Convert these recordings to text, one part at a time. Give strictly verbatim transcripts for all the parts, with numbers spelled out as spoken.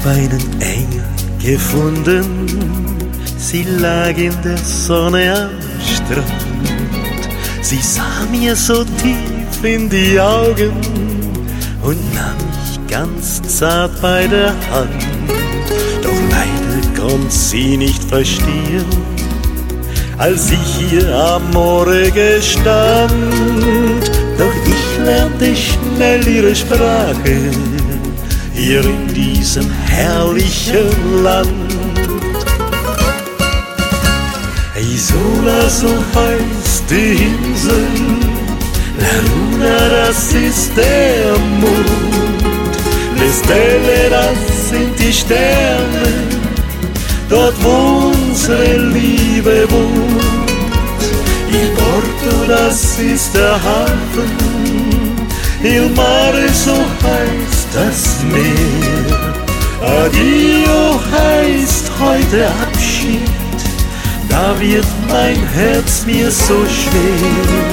hab einen Engel gefunden, sie lag in der Sonne am Strand. Sie sah mir so tief in die Augen und nahm mich ganz zart bei der Hand. Doch leider konnt sie nicht verstehen, als ich hier am Moore stand. Doch ich lernte schnell ihre Sprache, hier in diesem herrlichen Land. Isola, so heißt die Insel, La Luna, das ist der Mond, Le Stelle, das sind die Sterne, dort wo unsere Liebe wohnt. Il Porto, das ist der Hafen, Il Mare, so heißt das Meer. Addio heißt heute Abschied, da wird mein Herz mir so schwer.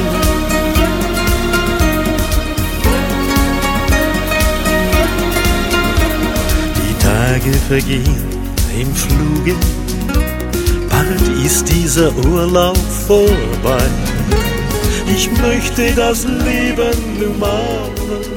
Die Tage vergehen im Fluge, bald ist dieser Urlaub vorbei. Ich möchte das Leben umarmen